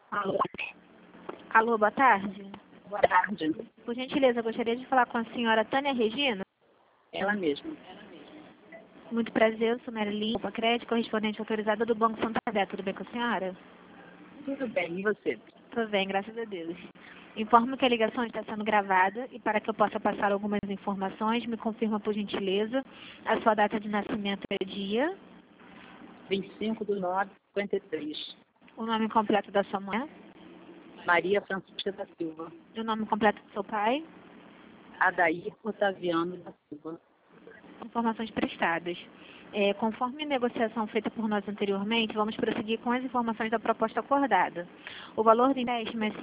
Alô, Alô, boa tarde. boa tarde. Por gentileza, eu gostaria de falar com a senhora Tânia Regina. Ela mesma. Muito prazer, eu sou Marilyn Crédito, correspondente autorizada do Banco Santander. Tudo bem com a senhora? Tudo bem, e você? Tudo bem, graças a Deus. Informo que a ligação está sendo gravada e para que eu possa passar algumas informações, me confirma por gentileza a sua data de nascimento e dia, 25/9/53. o nome completo da sua mãe, Maria Francisca da Silva. o nome completo do seu pai, Adair Otaviano da Silva. informações prestadas. Conforme a negociação feita por nós anteriormente, vamos prosseguir com as informações da proposta acordada. O valor do empréstimo é R$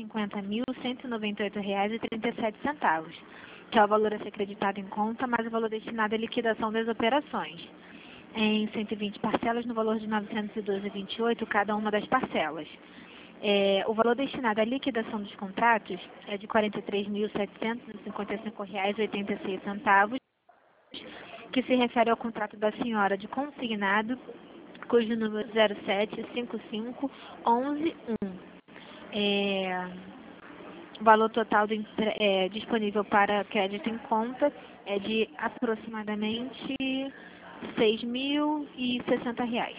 50.198,37, que é o valor a ser acreditado em conta, mais o valor destinado à liquidação das operações, em 120 parcelas no valor de R$ 912,28 cada uma das parcelas. O valor destinado à liquidação dos contratos é de R$ 43.755,86, que se refere ao contrato da senhora de consignado, cujo número 0755111. O valor total disponível para crédito em conta é de aproximadamente R$ 6.060.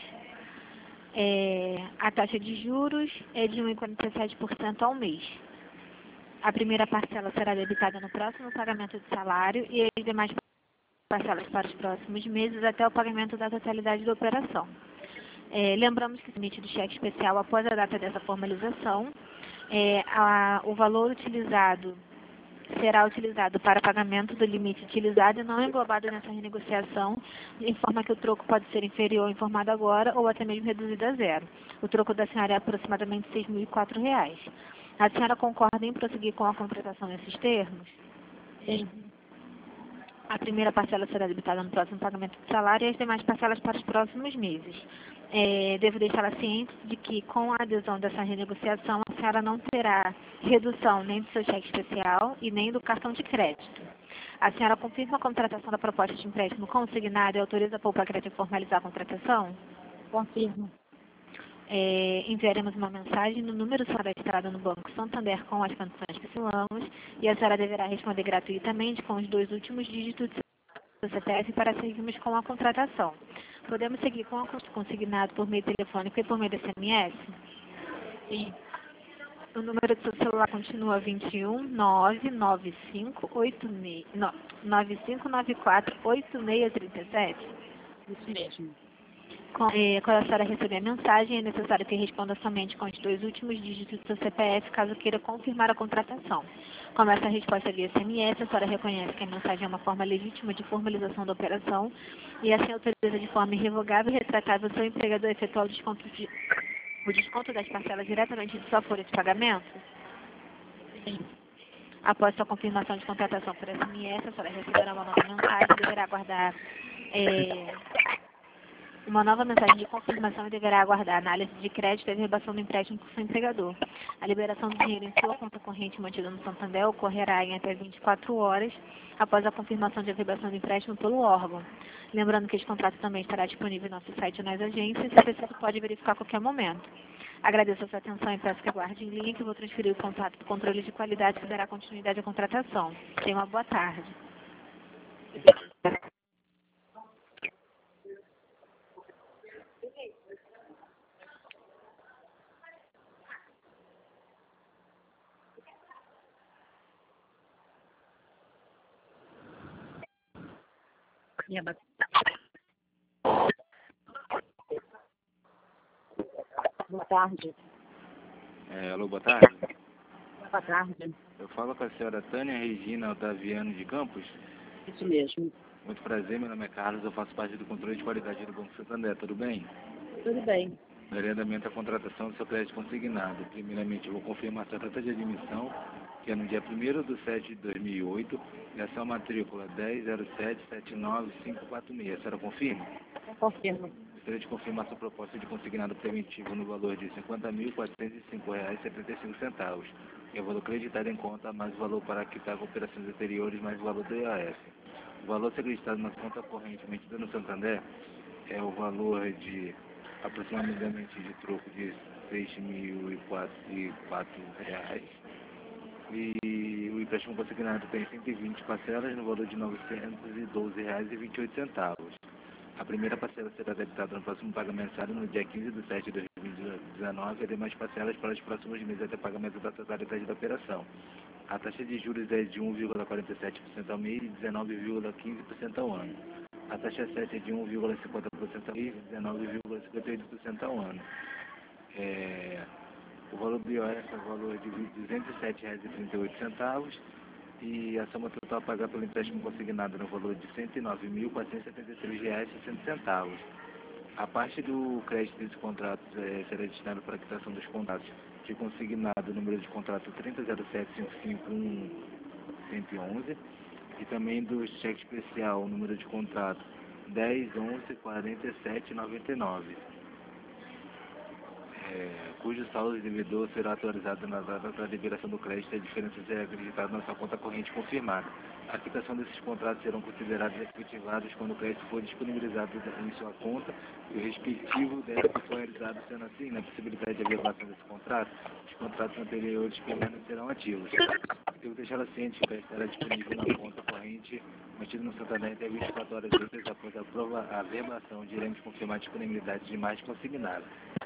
A taxa de juros é de 1,47% ao mês. A primeira parcela será debitada no próximo pagamento de salário e as demais parcelas para os próximos meses até o pagamento da totalidade da operação. Lembramos que se emite do cheque especial após a data dessa formalização. O valor utilizado será utilizado para pagamento do limite utilizado e não englobado nessa renegociação, de forma que o troco pode ser inferior ao informado agora ou até mesmo reduzido a zero. O troco da senhora é aproximadamente R$ 6.004. A senhora concorda em prosseguir com a contratação nesses termos? Sim. A primeira parcela será debitada no próximo pagamento de salário e as demais parcelas para os próximos meses. Devo deixá-la ciente de que, com a adesão dessa renegociação, a senhora não terá redução nem do seu cheque especial e nem do cartão de crédito. A senhora confirma a contratação da proposta de empréstimo consignado e autoriza a Poupa Crédito a formalizar a contratação? Confirmo. Enviaremos uma mensagem no número cadastrado no Banco Santander com as condições que simulamos e a senhora deverá responder gratuitamente com os 2 últimos dígitos do CPF para seguirmos com a contratação. Podemos seguir com o consignado por meio telefônico e por meio de SMS? Sim. O número do seu celular continua 21 9594 8637? Isso mesmo. Quando a senhora receber a mensagem, é necessário que responda somente com os 2 últimos dígitos do seu CPF, caso queira confirmar a contratação. Como essa resposta é via SMS, a senhora reconhece que a mensagem é uma forma legítima de formalização da operação e assim autoriza de forma irrevogável e retratável o seu empregador a efetuar o desconto das parcelas diretamente de sua folha de pagamento? Sim. Após sua confirmação de contratação por SMS, a senhora receberá uma nova mensagem e deverá aguardar uma nova mensagem de confirmação e deverá aguardar análise de crédito e averbação do empréstimo por seu empregador. A liberação do dinheiro em sua conta corrente mantida no Santander ocorrerá em até 24 horas após a confirmação de averbação do empréstimo pelo órgão. Lembrando que esse contrato também estará disponível em nosso site e nas agências e o PCF pode verificar a qualquer momento. Agradeço a sua atenção e peço que aguarde em linha que eu vou transferir o contato para o controle de qualidade que dará continuidade à contratação. Tenha uma boa tarde. Boa tarde. Alô, boa tarde. Boa tarde. Eu falo com a senhora Tânia Regina Otaviano de Campos. Isso mesmo. Muito prazer, meu nome é Carlos, eu faço parte do controle de qualidade do Banco Santander, tudo bem? Tudo bem. Vereadamente a contratação do seu crédito consignado. Primeiramente, eu vou confirmar sua data de admissão, que é no dia 1º/7/2008, e a sua matrícula 1007794546. A senhora confirma? Confirmo. Gostaria de confirmar sua proposta de consignado preventivo no valor de R$ 50.405,75, que é o valor acreditado em conta, mais o valor para quitar operações anteriores, mais o valor do IAS. O valor a ser acreditado na conta corrente mantida no Santander é o valor de aproximadamente de troco de R$ 6.004 e o empréstimo consignado tem 120 parcelas no valor de R$ 912,28. A primeira parcela será debitada no próximo pagamento mensal no dia 15 de setembro de 2019 e demais parcelas para os próximos meses até pagamento da totalidade da operação. A taxa de juros é de 1,47% ao mês e 19,15% ao ano. A taxa 7 é de 1,50% ao mês e 19,58% ao ano. O valor do IOF é o valor de R$ 207,38 e a soma total a pagar pelo empréstimo consignado no valor de R$ 109.473,60. A parte do crédito desse contrato será destinada para a quitação dos contratos de consignado, número de contrato 30.07.551.111 e também do cheque especial, número de contrato 10.11.47.99. Cujo saldo de devedor será atualizado na data da liberação do crédito e a diferença será acreditada na sua conta corrente confirmada. A quitação desses contratos serão considerados efetivados quando o crédito for disponibilizado em sua conta e o respectivo débito for realizado, sendo assim, na possibilidade de averbação desse contrato, os contratos anteriores permanecerão ativos. Devo deixá-la ciente que o crédito estará disponível na conta corrente mantido no Santander até 24 horas úteis após a averbação, de iremos confirmar a disponibilidade de mais consignado.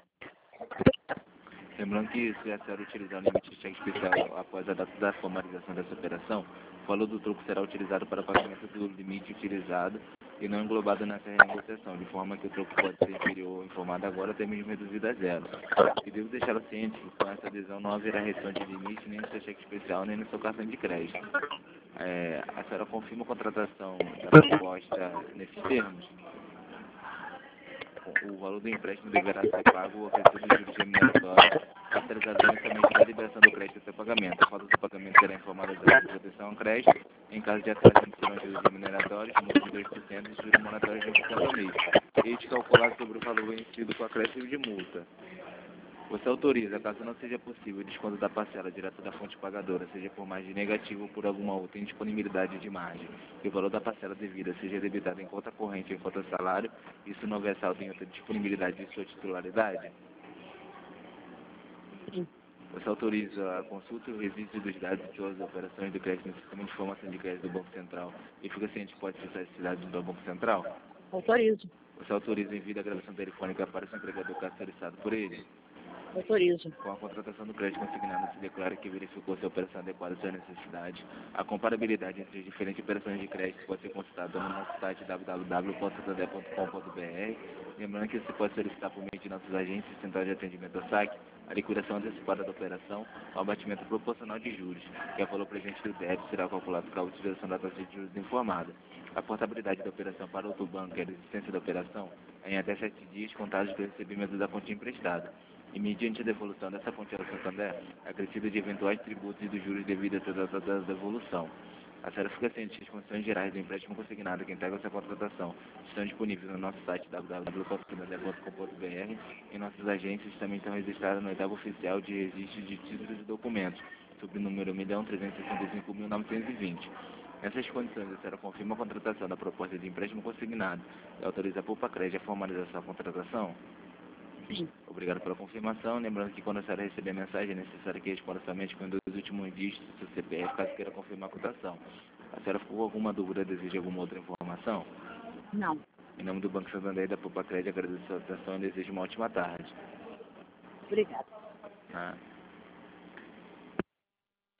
Lembrando que se a senhora utilizar o limite de cheque especial após a data da formalização dessa operação, o valor do troco será utilizado para pagamento do limite utilizado e não englobado nessa renegociação, de forma que o troco pode ser inferior ou informado agora até mesmo reduzido a zero. E devo deixá-la ciente que com essa adesão não haverá redução de limite nem no seu cheque especial nem no seu cartão de crédito. A senhora confirma a contratação da proposta nesses termos? O valor do empréstimo deverá ser pago oferecido de juros remuneratórios, caracterizado unicamente da liberação do crédito até pagamento. A falta do pagamento será informada da proteção ao crédito. Em caso de atraso, serão juros remuneratórios, multa de 2% e juros monetários de 1% ao mês. Este calculado sobre o valor vencido com acréscimo de multa. Você autoriza, caso não seja possível, o desconto da parcela direto da fonte pagadora, seja por margem negativa ou por alguma outra indisponibilidade de margem, e o valor da parcela devida seja debitado em conta corrente ou em conta salário, isso não houver saldo em outra disponibilidade de sua titularidade? Sim. Você autoriza a consulta e o registro dos dados de suas operações de crédito no sistema de informação de crédito do Banco Central e fica ciente que pode acessar esses dados do Banco Central? Autorizo. Você autoriza o envio da gravação telefônica para o seu empregador caso solicitado por ele? Autorizo. Com a contratação do crédito consignado, se declara que verificou se a operação adequada à sua necessidade. A comparabilidade entre as diferentes operações de crédito pode ser consultada no nosso site www.santander.com.br. Lembrando que você pode solicitar por meio de nossas agências e central de atendimento ao SAC a liquidação antecipada da operação ao abatimento proporcional de juros, que é o valor presente do débito será calculado para a utilização da taxa de juros informada. A portabilidade da operação para outro banco e a existência da operação é em até 7 dias contados do recebimento da quantia emprestada. E mediante a devolução dessa quantia ao Santander, acrescida de eventuais tributos e dos juros devidos à data da devolução. A senhora fica ciente que as condições gerais do empréstimo consignado que integra essa contratação estão disponíveis no nosso site www.santander.com.br e nossas agências também estão registradas no etapa oficial de registro de títulos e documentos, sob o número 1.365.920. Nessas condições, a senhora confirma a contratação da proposta de empréstimo consignado e autoriza a Pulpacred a formalização da contratação? Sim. Obrigado pela confirmação. Lembrando que quando a senhora receber a mensagem, é necessário que responda somente com os 2 últimos dígitos do seu CPF, caso queira confirmar a cotação. A senhora ficou com alguma dúvida, deseja alguma outra informação? Não. Em nome do Banco Santander e da Pulpacred, agradeço a sua atenção e desejo uma ótima tarde. Obrigada.